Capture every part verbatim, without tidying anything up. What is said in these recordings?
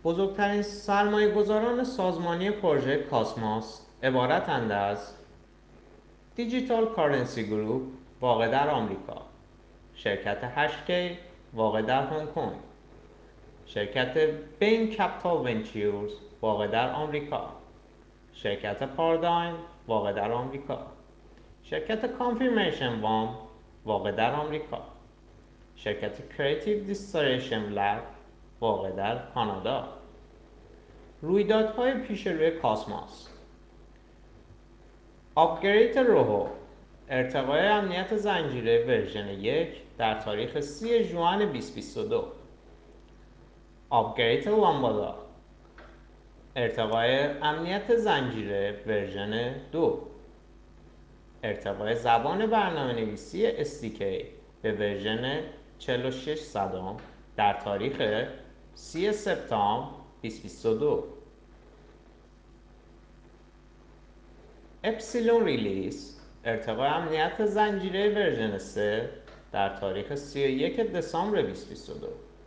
بزرگترین سرمایه‌گذاران سازمانی پروژه کاسموس عبارتند از دیجیتال کارنسی گروپ واقع در آمریکا، شرکت هشت کی واقع در هنگ کنگ، شرکت بین کپیتال ونچرز واقع در آمریکا، شرکت پارادایم واقع در آمریکا، شرکت کانفرمیشن وام واقع در آمریکا، شرکت کریتیو دیستریشن لب واقع در کانادا. رویدادهای پیش روی کاسموس: آپگرید روهو، ارتقای امنیت زنجیره ورژن یک در تاریخ سی ژوئن بیست و بیست و دو. آپگرید لامبادا، ارتقای امنیت زنجیره ورژن دو. ارتقای زبان برنامه نویسی اس دی کی به ورژن چهل و شش صدام در تاریخ سی سپتامبر بیست و بیست و دو. اپسیلون ریلیز، ارتقای امنیت زنجیره ورژن سه در تاریخ سی و یک دسامبر بیست و بیست و دو.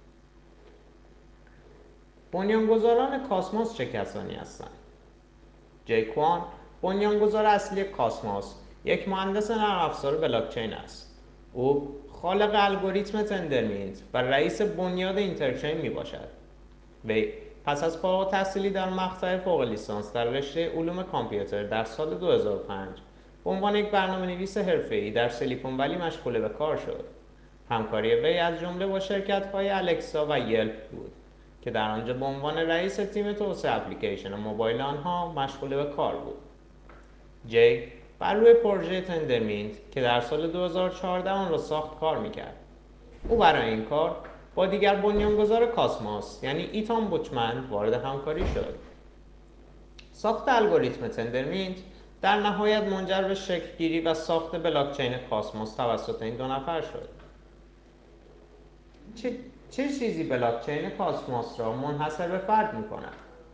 بنیانگذاران کاسموس چه کسانی هستند؟ جی کوان، بنیانگذار اصلی کاسموس، یک مهندس نرم افزار بلاکچین است. او خالق الگوریتم تندرمینت و رئیس بنیاد اینترچین می باشد. وی پس از فارغ التحصیلی در مقطع فوق لیسانس در رشته علوم کامپیوتر در سال دو هزار و پنج به عنوان یک برنامه‌نویس حرفه‌ای در سیلیکون ولی مشغول به کار شد. همکاری وی از جمله با شرکت‌های الکسا و یلپ بود که در آنجا به عنوان رئیس تیم توسعه اپلیکیشن موبایل آنها مشغول به کار بود. جی بر روی پروژه تندرمینت که در سال دو هزار و چهارده آن را ساخت کار می‌کرد. او برای این کار با دیگر بنیانگذار کاسموس یعنی ایتان بوچمن وارد همکاری شد. ساخت الگوریتم تندرمینت در نهایت منجر به شکل‌گیری و ساخت بلاکچین کاسموس توسط این دو نفر شد. چه, چه چیزی بلاکچین کاسموس را منحصر به فرد می‌کند؟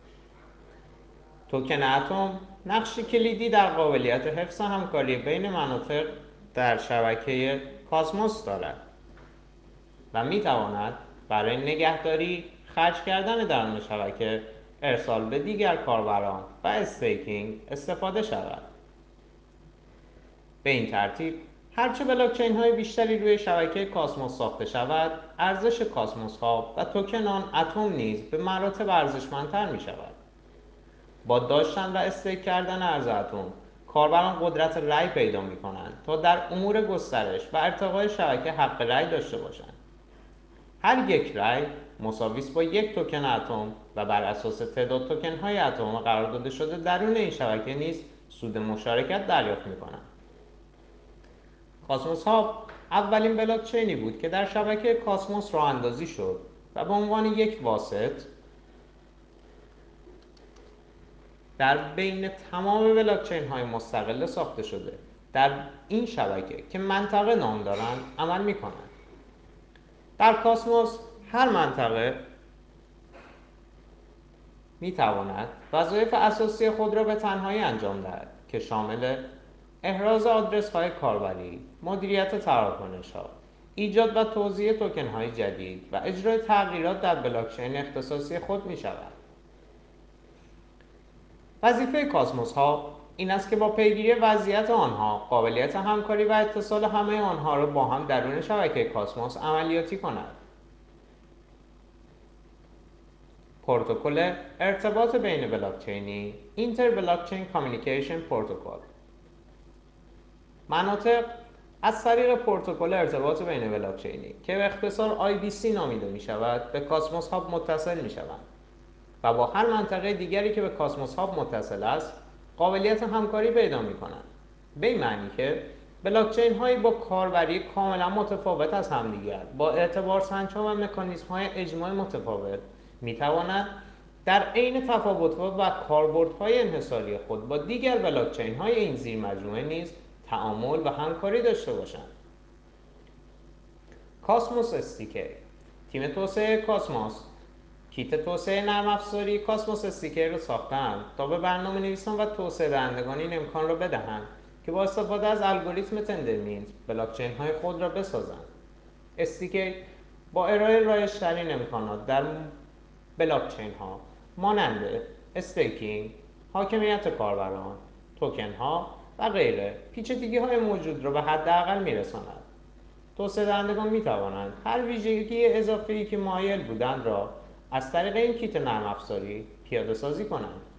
توکن اتم نقشی کلیدی در قابلیت حفظ همکاری بین مناطق در شبکه کاسموس دارد و می‌تواند برای نگهداری، خرج کردن درون شبکه، ارسال به دیگر کاربران و استیکینگ استفاده شود. به این ترتیب هرچه بلاکچین های بیشتری روی شبکه کاسموس ساخته شود، ارزش کاسموس ها و توکن آن اتم نیز به مراتب ارزشمندتر می شود. با داشتن و استیک کردن ارز اتم، کاربران قدرت رأی پیدا می کنند تا در امور گسترش و ارتقای شبکه حق رأی داشته باشند. هر یک رأی مساوی است با یک توکن اتم و بر اساس تعداد توکن های اتم قرار داده شده درون این شبکه نیز سود مشارکت دریافت می کنند. کاسموس هاب اولین بلاکچینی بود که در شبکه کاسموس راه اندازی شد و به عنوان یک واسط در بین تمام بلاکچین های مستقل ساخته شده در این شبکه که منطقه نام دارند عمل می کنند. در کاسموس هر منطقه می تواند وظایف اساسی خود را به تنهایی انجام دهد که شامل احراز آدرس های کاربری، مدیریت تراکنش ها، ایجاد و توزیع توکن های جدید و اجرای تغییرات در بلاکچین اختصاصی خود می شود. وظیفه کاسموس ها این است که با پیگیری وضعیت آنها قابلیت همکاری و اتصال همه آنها را با هم درون شبکه کاسموس عملیاتی کند. پروتکل ارتباط بین بلاکچینی اینتر بلاکچین کامیونیکیشن پروتکل مناطق از طریق پروتکل ارتباط بین بلاکچینی که به اختصار آی بی سی نامیده می شود به کاسموس هاب متصل می شوند و با هر منطقه دیگری که به کاسموس هاب متصل است قابلیت همکاری پیدا می کنند. به این معنی که بلاکچین هایی با کاربری کاملا متفاوت از همدیگر با اعتبار سنج‌ها و مکانیزم های اجماع متفاوت می توانند در عین تفاوت‌ها و کاربردهای انحصاری خود با دیگر بلاکچین های این زیر مجموعه نیز تعامل و همکاری داشته باشند. کاسموس استیکی تیم توسعه کاسموس کیت توسعه نرم افزاری کاسموس استیکی را ساختند تا به برنامه نویسان و توسعه دهندگان این امکان را بدهند که با استفاده از الگوریتم تندرمینت بلاکچین های خود را بسازند. استیکی با ارائه رایج‌ترین امکانات در بلاکچین ها مانند استیکینگ، حاکمیت کاربران، توکن ها و غیره پیچیدگی های موجود را به حداقل میرساند. توسعه دهندگان می توانند هر ویژگی اضافه‌ای که مایل بودند را از طریق این کیت نرم افزاری پیاده سازی کنند.